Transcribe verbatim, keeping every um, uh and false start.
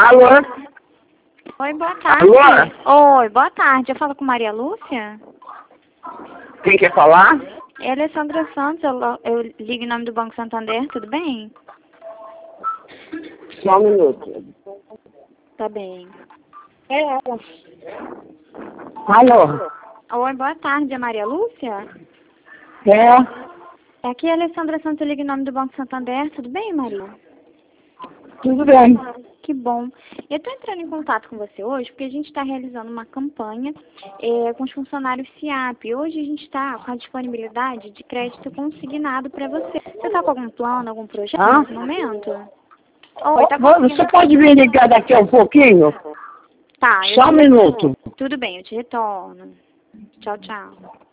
Alô? Oi, boa tarde. Alô? Oi, boa tarde. Eu falo com Maria Lúcia? Quem quer falar? É Alessandra Santos, eu, lo- eu ligo em nome do Banco Santander, tudo bem? Só um minuto. Tá bem. É ela. Alô? Oi, boa tarde. É Maria Lúcia? É? Aqui é Alessandra Santos, eu ligo em nome do Banco Santander, tudo bem, Maria? Tudo bem. Que bom. Eu estou entrando em contato com você hoje porque a gente está realizando uma campanha eh, com os funcionários SIAP. Hoje a gente está com a disponibilidade de crédito consignado para você. Você está com algum plano, algum projeto Hã? nesse momento? Oi, tá Você conseguindo? pode me ligar daqui a um pouquinho? Tá, eu Só um te... minuto. Tudo bem, eu te retorno. Tchau, tchau.